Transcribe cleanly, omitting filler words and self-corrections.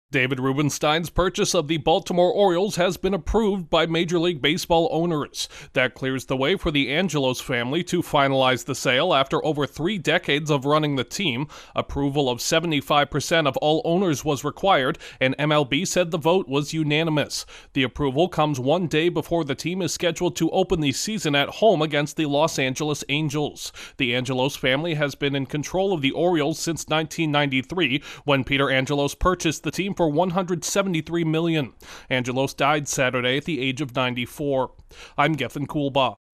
David Rubenstein's purchase of the Baltimore Orioles has been approved by Major League Baseball owners. That clears the way for the Angelos family to finalize the sale after over 3 decades of running the team. Approval of 75% of all owners was required, and MLB said the vote was unanimous. The approval comes one day before the team is scheduled to open the season at home against the Los Angeles Angels. The Angelos family has been in control of the Orioles since 1993, when Peter Angelos purchased the team for $173 million. Angelos died Saturday at the age of 94. I'm Gethin Coolbaugh.